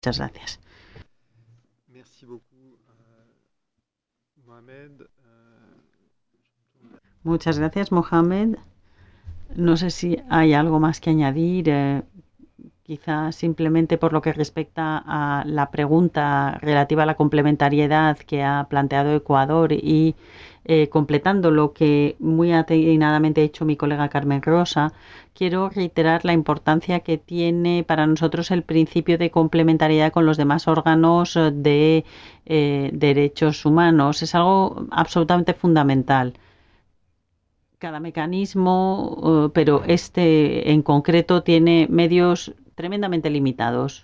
Muchas gracias. Merci beaucoup, Mohamed. Muchas gracias, Mohamed. No sé si hay algo más que añadir. Quizá simplemente por lo que respecta a la pregunta relativa a la complementariedad que ha planteado Ecuador y completando lo que muy atinadamente ha hecho mi colega Carmen Rosa, quiero reiterar la importancia que tiene para nosotros el principio de complementariedad con los demás órganos de derechos humanos. Es algo absolutamente fundamental. Cada mecanismo, pero este en concreto tiene medios tremendamente limitados.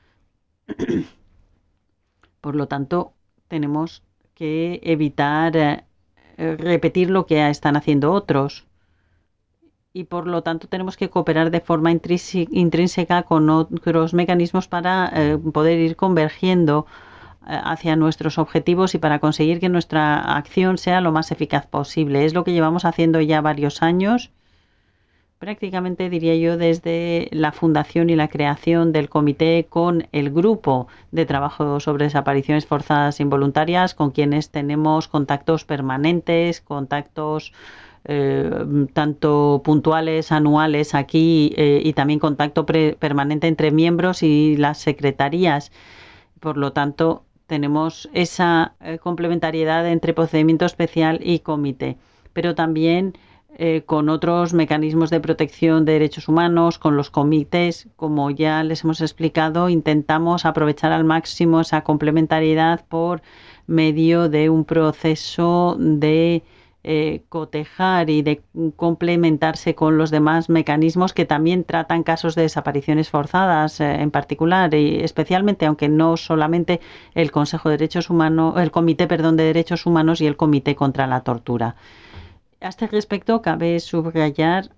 Por lo tanto, tenemos que evitar repetir lo que están haciendo otros. Y por lo tanto tenemos que cooperar de forma intrínseca con otros mecanismos para poder ir convergiendo hacia nuestros objetivos y para conseguir que nuestra acción sea lo más eficaz posible. Es lo que llevamos haciendo ya varios años. Prácticamente diría yo desde la fundación y la creación del comité con el grupo de trabajo sobre desapariciones forzadas involuntarias con quienes tenemos contactos permanentes, contactos tanto puntuales, anuales aquí y también contacto permanente entre miembros y las secretarías. Por lo tanto, tenemos esa complementariedad entre procedimiento especial y comité, pero también con otros mecanismos de protección de derechos humanos, con los comités, como ya les hemos explicado, intentamos aprovechar al máximo esa complementariedad por medio de un proceso de cotejar y de complementarse con los demás mecanismos que también tratan casos de desapariciones forzadas en particular y especialmente, aunque no solamente el Consejo de Derechos Humanos, el Comité, perdón, de Derechos Humanos y el Comité contra la Tortura. A este respecto, cabe subrayar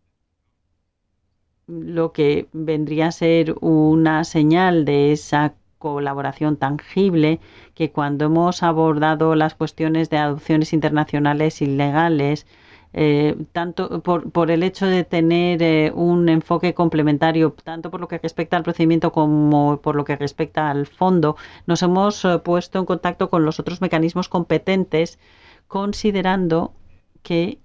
lo que vendría a ser una señal de esa colaboración tangible que cuando hemos abordado las cuestiones de adopciones internacionales ilegales, tanto por el hecho de tener un enfoque complementario, tanto por lo que respecta al procedimiento como por lo que respecta al fondo, nos hemos puesto en contacto con los otros mecanismos competentes, considerando que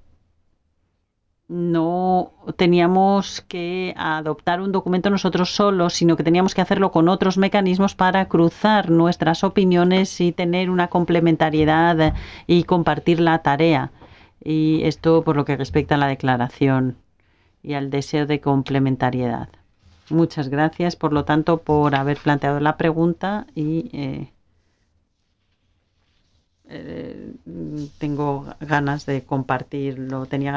no teníamos que adoptar un documento nosotros solos, sino que teníamos que hacerlo con otros mecanismos para cruzar nuestras opiniones y tener una complementariedad y compartir la tarea. Y esto por lo que respecta a la declaración y al deseo de complementariedad. Muchas gracias, por lo tanto, por haber planteado la pregunta y tengo ganas de compartirlo. Tenía